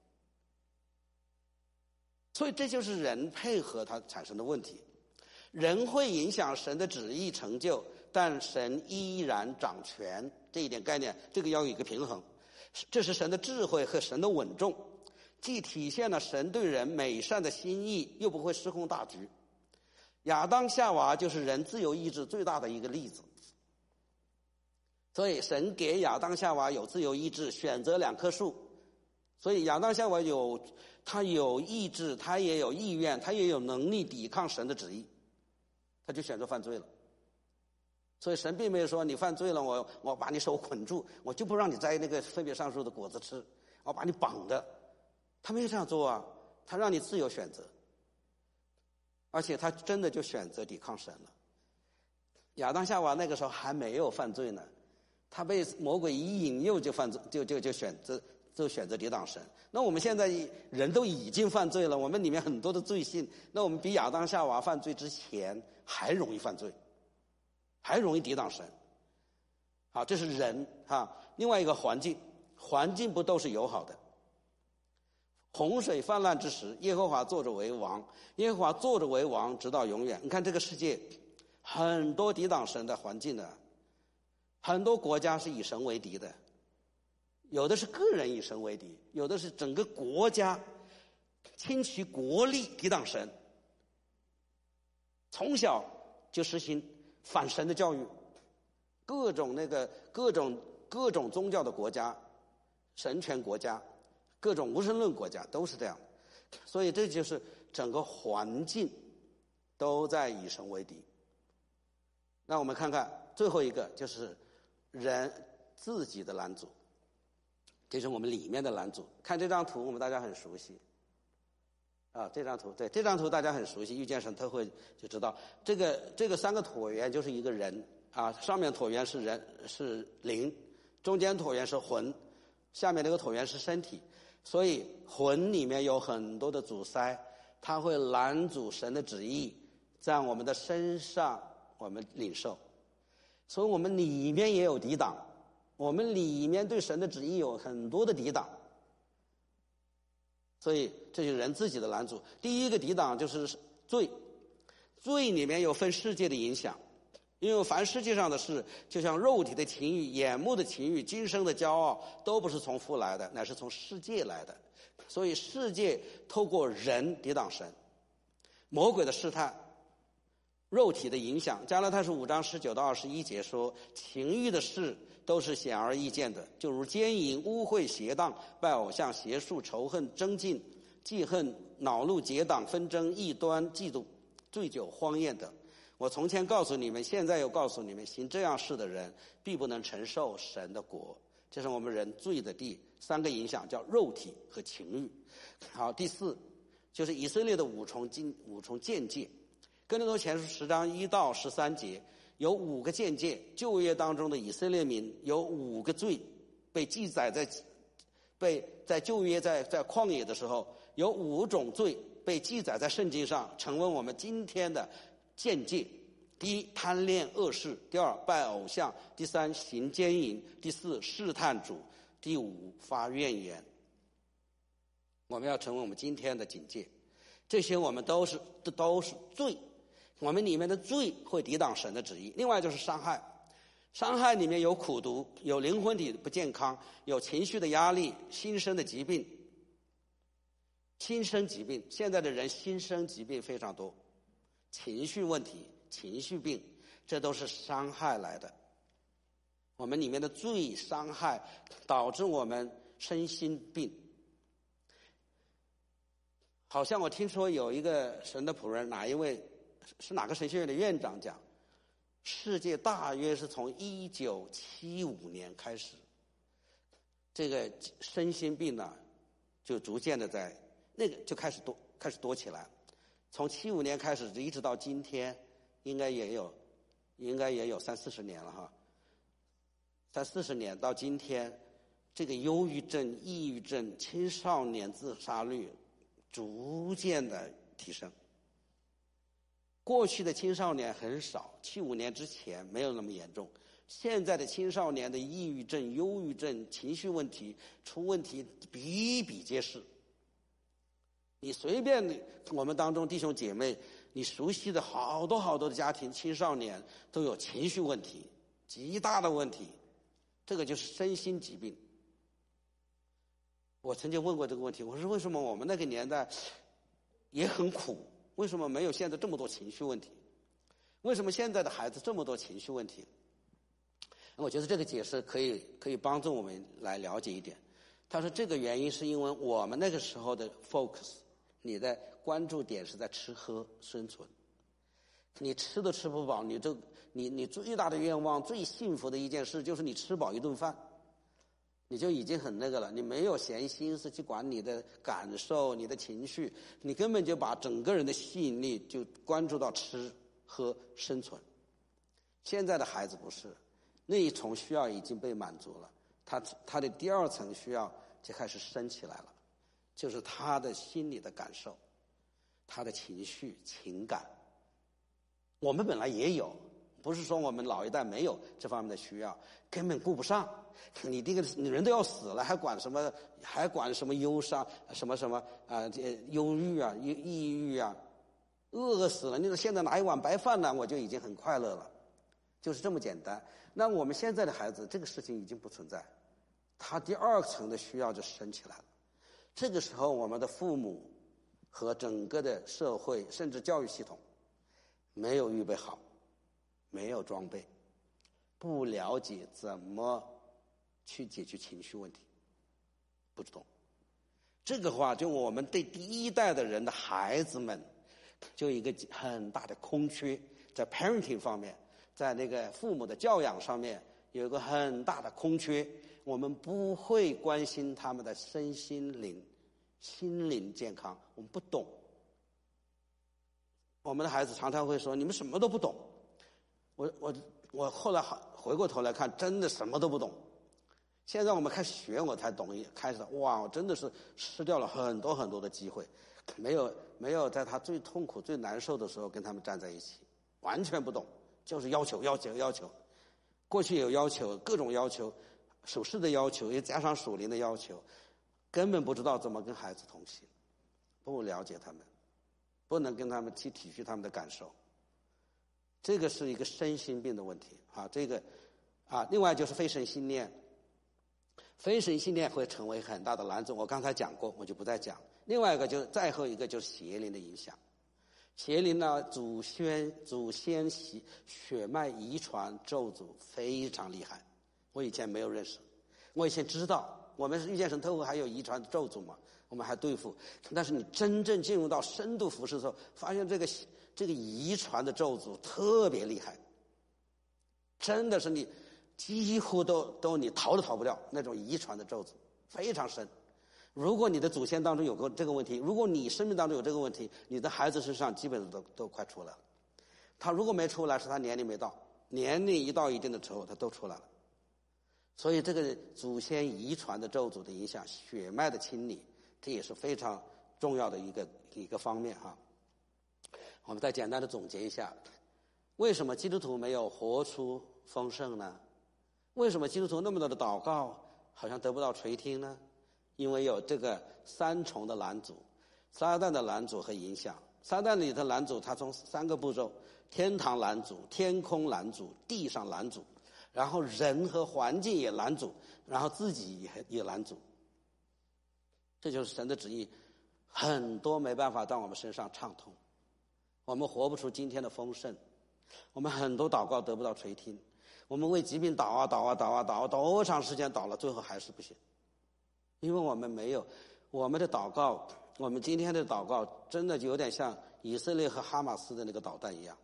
所以这就是人配合它产生的问题。人会影响神的旨意成就，但神依然掌权，这一点概念，这个要有一个平衡。这是神的智慧和神的稳重，既体现了神对人美善的心意，又不会失控大局。亚当夏娃就是人自由意志最大的一个例子。所以神给亚当夏娃有自由意志，选择两棵树，所以亚当夏娃有他有意志，他也有意愿，他也有能力抵抗神的旨意，他就选择犯罪了。所以神并没有说你犯罪了，我我把你手捆住，我就不让你摘那个分别善恶树的果子吃，我把你绑着。他没有这样做啊，他让你自由选择，而且他真的就选择抵抗神了。亚当夏娃那个时候还没有犯罪呢，他被魔鬼一引诱就犯罪，就就就选择就选择抵挡神。那我们现在人都已经犯罪了，我们里面很多的罪性，那我们比亚当夏娃犯罪之前还容易犯罪，还容易抵挡神。好，这是人哈。另外一个环境，环境不都是友好的？洪水泛滥之时，耶和华坐着为王，耶和华坐着为王，直到永远。你看这个世界很多抵挡神的环境的，很多国家是以神为敌的，有的是个人以神为敌，有的是整个国家倾其国力抵挡神，从小就实行反神的教育，各种那个各种各种宗教的国家，神权国家，各种无神论国家都是这样。所以这就是整个环境都在以神为敌。那我们看看最后一个，就是人自己的拦阻，这是我们里面的拦阻。看这张图，我们大家很熟悉啊，这张图，对，这张图大家很熟悉，遇见神特会就知道，这个这个三个椭圆就是一个人啊，上面椭圆是人是灵，中间椭圆是魂，下面那个椭圆是身体。所以魂里面有很多的阻塞，它会拦阻神的旨意在我们的身上我们领受。所以我们里面也有抵挡，我们里面对神的旨意有很多的抵挡。所以这就是人自己的拦阻。第一个抵挡就是罪，罪里面有分世界的影响，因为凡世界上的事，就像肉体的情欲、眼目的情欲、今生的骄傲，都不是从父来的，乃是从世界来的。所以世界透过人抵挡神，魔鬼的试探，肉体的影响。加拉太书五章十九到二十一节说，情欲的事都是显而易见的，就如奸淫、污秽、邪荡、拜偶像、邪术、仇恨、争竞、记恨、恼怒、结党、纷争、异端、嫉妒、醉酒、荒宴等。我从前告诉你们，现在又告诉你们，行这样事的人必不能承受神的国。 这是我们人罪的第三个影响，叫肉体和情欲。好，第四就是以色列的五重境五重见解。哥林多前书十章一到十三节有五个见解，旧约当中的以色列民有五个罪被记载在被在旧约在在旷野的时候，有五种罪被记载在圣经上，成为我们今天的见解。第一，贪恋恶事；第二，拜偶像；第三，行奸淫；第四，试探主；第五，发怨言。我们要成为我们今天的警戒，这些我们都是都是罪，我们里面的罪会抵挡神的旨意。另外就是伤害，伤害里面有苦毒，有灵魂体不健康，有情绪的压力，心身的疾病。心身疾病，现在的人心身疾病非常多，情绪问题、情绪病，这都是伤害来的。我们里面的罪伤害导致我们身心病。好像我听说有一个神的仆人，哪一位是哪个神学院的院长讲，世界大约是从一九七五年开始，这个身心病呢就逐渐的在那个就开始多开始多起来。从七五年开始一直到今天，应该也有应该也有三四十年了哈。三四十年到今天，这个忧郁症、抑郁症、青少年自杀率逐渐的提升。过去的青少年很少，七五年之前没有那么严重。现在的青少年的抑郁症、忧郁症、情绪问题出问题比比皆是。你随便我们当中弟兄姐妹，你熟悉的好多好多的家庭，青少年都有情绪问题，极大的问题，这个就是身心疾病。我曾经问过这个问题，我说为什么我们那个年代也很苦，为什么没有现在这么多情绪问题？为什么现在的孩子这么多情绪问题？我觉得这个解释可以可以帮助我们来了解一点。他说这个原因是因为我们那个时候的 focus， 你的关注点是在吃喝生存，你吃都吃不饱，你就你你最大的愿望、最幸福的一件事就是你吃饱一顿饭，你就已经很那个了，你没有闲心思去管你的感受、你的情绪，你根本就把整个人的吸引力就关注到吃喝生存。现在的孩子不是，那一重需要已经被满足了，他他的第二层需要就开始升起来了，就是他的心理的感受，他的情绪情感。我们本来也有，不是说我们老一代没有这方面的需要，根本顾不上。你这个你人都要死了，还管什么还管什么忧伤什么什么啊、呃、忧郁啊抑抑郁啊，饿死了，你说现在拿一碗白饭呢，我就已经很快乐了，就是这么简单。那我们现在的孩子这个事情已经不存在，他第二层的需要就升起来了。这个时候我们的父母和整个的社会甚至教育系统没有预备好，没有装备，不了解怎么去解决情绪问题，不懂。这个话就我们对第一代的人的孩子们就一个很大的空缺，在 parenting 方面，在那个父母的教养上面有一个很大的空缺，我们不会关心他们的身心灵心灵健康，我们不懂。我们的孩子常常会说你们什么都不懂，我我我后来回过头来看，真的什么都不懂。现在我们开始学，我才懂，开始哇，我真的是失掉了很多很多的机会，没有没有在他最痛苦最难受的时候跟他们站在一起，完全不懂，就是要求要求要求。过去有要求，各种要求，属世的要求也加上属灵的要求，根本不知道怎么跟孩子同行，不了解他们，不能跟他们去体恤他们的感受。这个是一个身心病的问题啊，这个啊，另外就是非神信念，非神信念会成为很大的拦阻，我刚才讲过，我就不再讲。另外一个就是再后一个就是邪灵的影响，邪灵呢，祖先祖先血血脉遗传咒诅非常厉害，我以前没有认识，我以前知道我们遇见神特会还有遗传咒诅嘛，我们还对付，但是你真正进入到深度服事的时候，发现这个这个遗传的咒诅特别厉害，真的是你几乎都都你逃都逃不掉那种遗传的咒诅，非常深。如果你的祖先当中有个这个问题，如果你生命当中有这个问题，你的孩子身上基本上都都快出来了。他如果没出来，是他年龄没到，年龄一到一定的时候，他都出来了。所以这个祖先遗传的咒诅的影响，血脉的清理，这也是非常重要的一个一个方面哈。我们再简单的总结一下，为什么基督徒没有活出丰盛呢？为什么基督徒那么多的祷告好像得不到垂听呢？因为有这个三重的拦阻，撒旦的拦阻和影响。撒旦里的拦阻，它从三个步骤：天堂拦阻、天空拦阻、地上拦阻，然后人和环境也拦阻，然后自己也也拦阻。这就是神的旨意，很多没办法到我们身上畅通，我们活不出今天的丰盛，我们很多祷告得不到垂听，我们为疾病祷啊祷啊祷啊祷啊，多长时间祷了，最后还是不行，因为我们没有我们的祷告，我们今天的祷告真的就有点像以色列和哈马斯的那个导弹一样，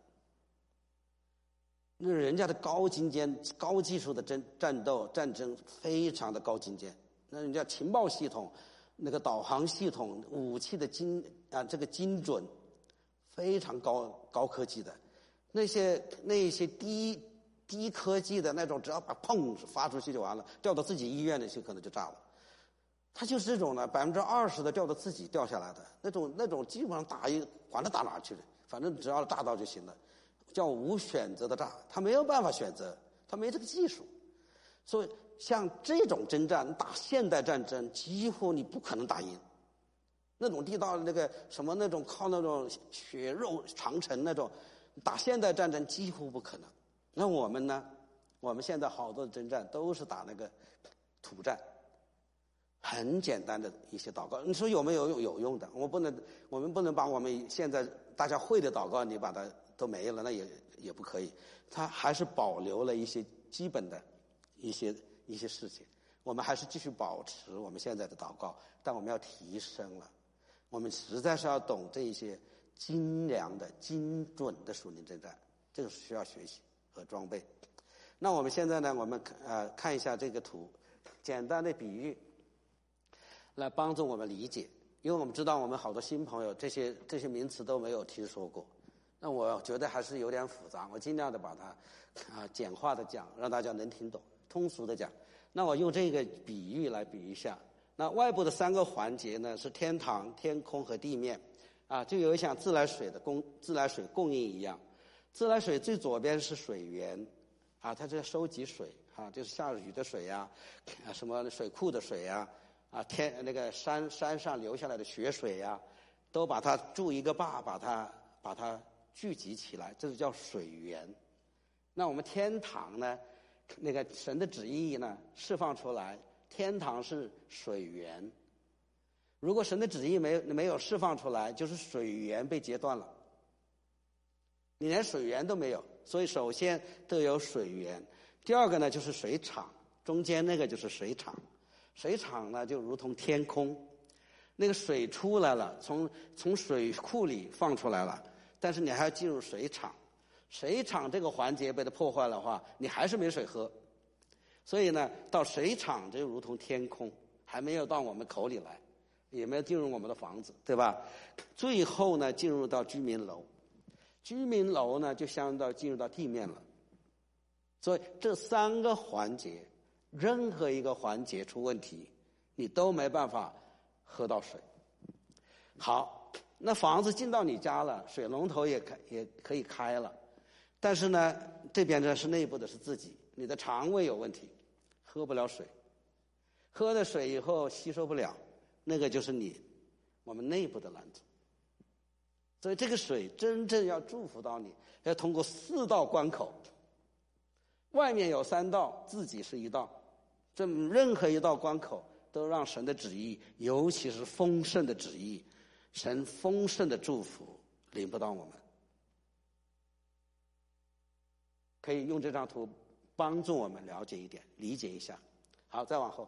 那人家的高精尖、高技术的战战斗战争非常的高精尖，那人家情报系统、那个导航系统、武器的精啊这个精准，非常高高科技的，那些那些低低科技的那种，只要把砰发出去就完了，掉到自己医院里去可能就炸了。他就是这种呢，百分之二十的掉到自己掉下来的那种，那种基本上打一管他打哪去了，反正只要炸到就行了，叫无选择的炸，他没有办法选择，他没这个技术。所以像这种征战，打现代战争几乎你不可能打赢。那种地道那个什么那种靠那种血肉长城那种打现代战争几乎不可能。那我们呢？我们现在好多的征战都是打那个土战，很简单的一些祷告。你说有没有有用的？我不能，我们不能把我们现在大家会的祷告你把它都没了，那也也不可以。它还是保留了一些基本的一些一些事情。我们还是继续保持我们现在的祷告，但我们要提升了。我们实在是要懂这一些精良的、精准的属灵征战，这个是需要学习和装备。那我们现在呢，我们呃看一下这个图，简单的比喻，来帮助我们理解。因为我们知道我们好多新朋友，这些这些名词都没有听说过，那我觉得还是有点复杂，我尽量的把它啊、呃、简化的讲，让大家能听懂，通俗的讲。那我用这个比喻来比喻一下。那外部的三个环节呢，是天堂、天空和地面，啊，就有像自来水的供自来水供应一样。自来水最左边是水源，啊，它在收集水，啊，就是下雨的水呀、啊，什么水库的水呀、啊，啊，天那个山山上流下来的雪水呀、啊，都把它筑一个坝，把它把它聚集起来，这是叫水源。那我们天堂呢，那个神的旨意呢释放出来。天堂是水源，如果神的旨意没没有释放出来，就是水源被截断了，你连水源都没有。所以首先都有水源，第二个呢就是水场，中间那个就是水场，水场呢就如同天空，那个水出来了，从从水库里放出来了，但是你还要进入水场，水场这个环节被它破坏的话，你还是没水喝。所以呢，到水场就如同天空，还没有到我们口里来，也没有进入我们的房子，对吧？最后呢，进入到居民楼，居民楼呢就相当于进入到地面了。所以这三个环节，任何一个环节出问题，你都没办法喝到水。好，那房子进到你家了，水龙头也开也可以开了，但是呢，这边呢是内部的，是自己。你的肠胃有问题，喝不了水，喝了水以后吸收不了，那个就是你我们内部的拦阻。所以这个水真正要祝福到你，要通过四道关口，外面有三道，自己是一道，这任何一道关口都让神的旨意，尤其是丰盛的旨意，神丰盛的祝福临不到我们。可以用这张图帮助我们了解一点，理解一下。好，再往后，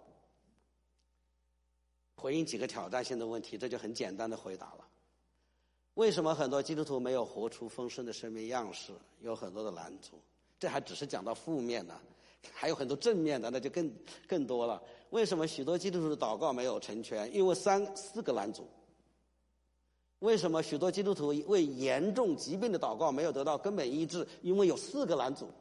回应几个挑战性的问题，这就很简单的回答了。为什么很多基督徒没有活出丰盛的生命样式？有很多的拦阻，这还只是讲到负面呢， 还有很多正面的，那就更更多了。为什么许多基督徒的祷告没有成全？因为三四个拦阻。为什么许多基督徒为严重疾病的祷告没有得到根本医治？因为有四个拦阻。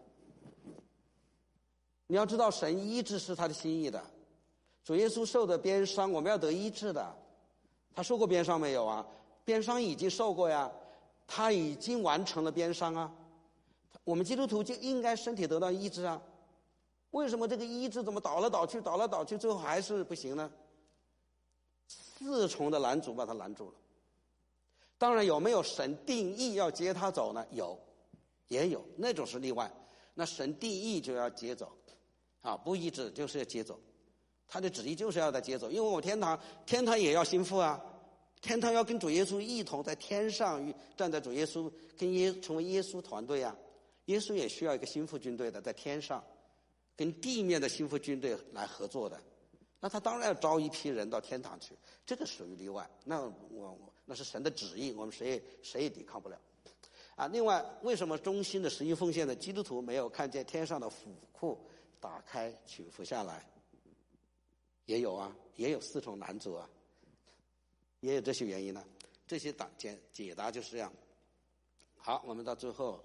你要知道，神医治是他的心意的。主耶稣受的鞭伤，我们要得医治的。他受过鞭伤没有啊？鞭伤已经受过呀，他已经完成了鞭伤啊。我们基督徒就应该身体得到医治啊。为什么这个医治怎么倒来倒去倒来倒去，最后还是不行呢？四重的拦阻把他拦住了。当然，有没有神定义要接他走呢？有，也有，那种是例外。那神定义就要接走啊，不医治就是要接走，他的旨意就是要他接走。因为我天堂天堂也要心腹啊，天堂要跟主耶稣一同在天上站在主耶稣跟耶成为耶稣团队啊。耶稣也需要一个心腹军队的，在天上跟地面的心腹军队来合作的。那他当然要招一批人到天堂去，这个属于例外。那我我那是神的旨意，我们谁也谁也抵抗不了啊。另外，为什么忠心的十一奉献的基督徒没有看见天上的府库打开取服下来？也有啊，也有四重拦阻啊，也有这些原因呢。这些答解解答就是这样。好，我们到最后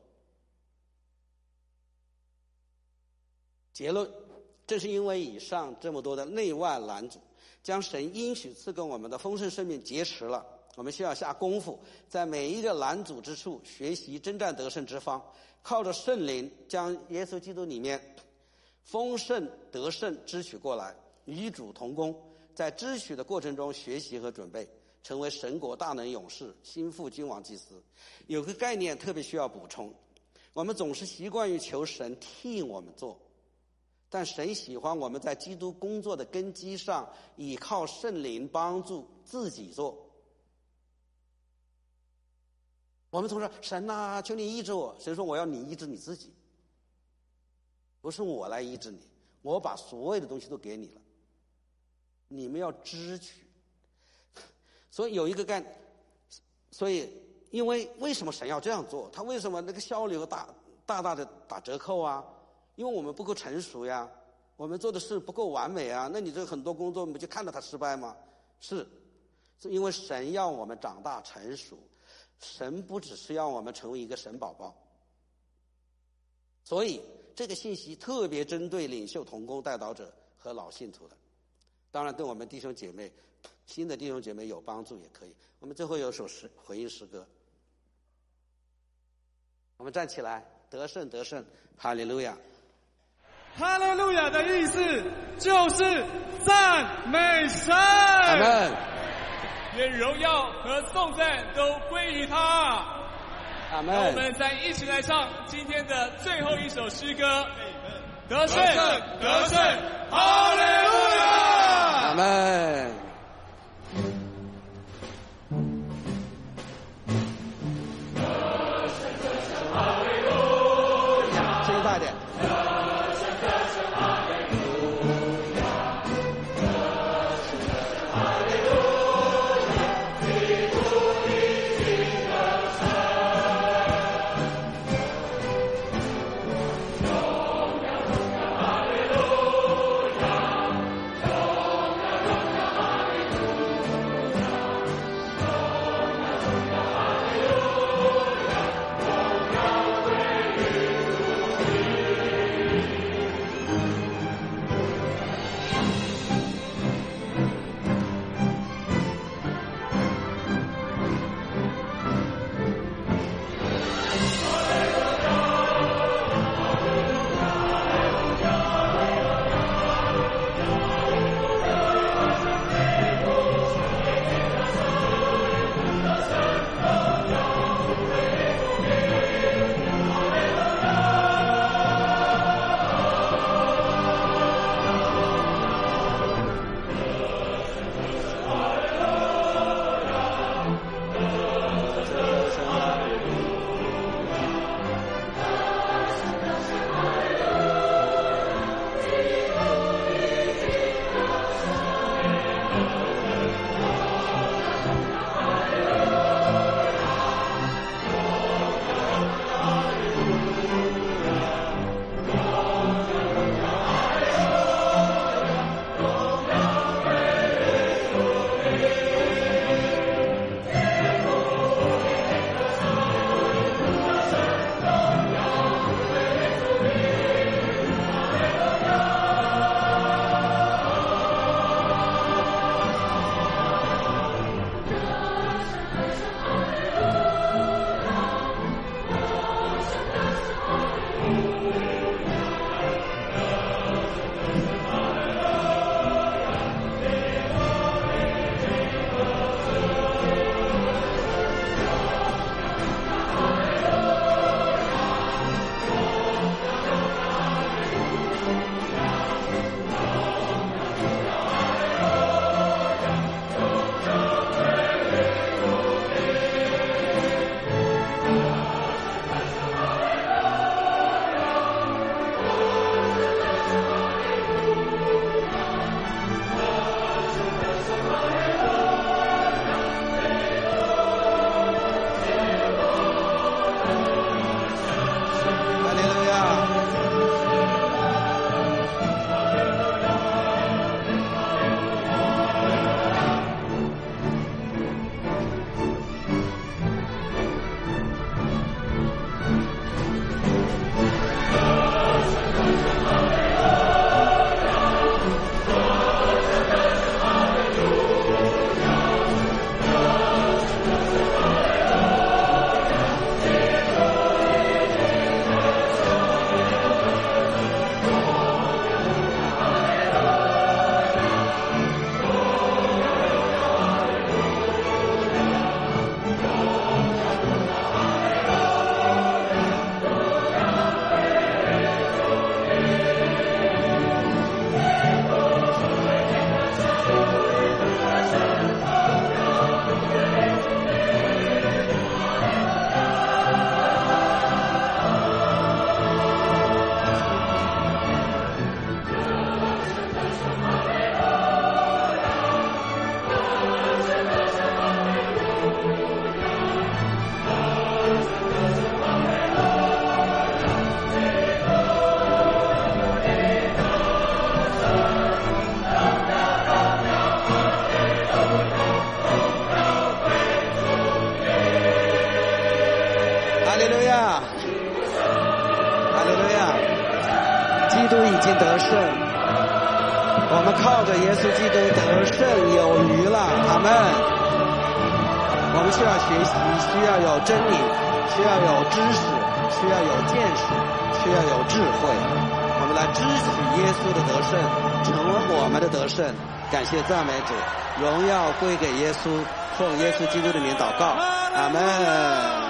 结论，这是因为以上这么多的内外拦阻，将神应许赐给我们的丰盛生命劫持了。我们需要下功夫，在每一个拦阻之处学习征战得胜之方，靠着圣灵将耶稣基督里面丰盛得胜支取过来，与主同工，在支取的过程中学习和准备，成为神国大能勇士，心腹君王祭司。有个概念特别需要补充，我们总是习惯于求神替我们做，但神喜欢我们在基督工作的根基上，倚靠圣灵帮助自己做。我们总说神啊，求你医治我。神说我要你医治你自己，不是我来医治你，我把所有的东西都给你了，你们要支取。所以有一个概，所以因为为什么神要这样做？他为什么那个效率有大大大的打折扣啊？因为我们不够成熟呀，我们做的事不够完美啊。那你这很多工作不就看到他失败吗？是，是因为神要我们长大成熟。神不只是要我们成为一个神宝宝，所以这个信息特别针对领袖、同工、代祷者和老信徒的，当然对我们弟兄姐妹、新的弟兄姐妹有帮助也可以。我们最后有首诗回应诗歌，我们站起来，得胜得胜，哈利路亚。 哈利路亚的意思就是赞美神。 阿们。 愿荣耀和颂赞都归于他。 阿们。 我们再一起来唱今天的最后一首诗歌，得胜得胜，哈利路亚。 阿们。 得胜得胜，哈利路亚。 声音大一点。 利路亚，哈利路亚！基督已经得胜，我们靠着耶稣基督得胜有余了。阿们。我们需要学习，需要有真理，需要有知识，需要有见识，需要有智慧。我们来支取耶稣的得胜，成为我们的得胜。感谢赞美主，荣耀归给耶稣，奉耶稣基督的名祷告，阿们。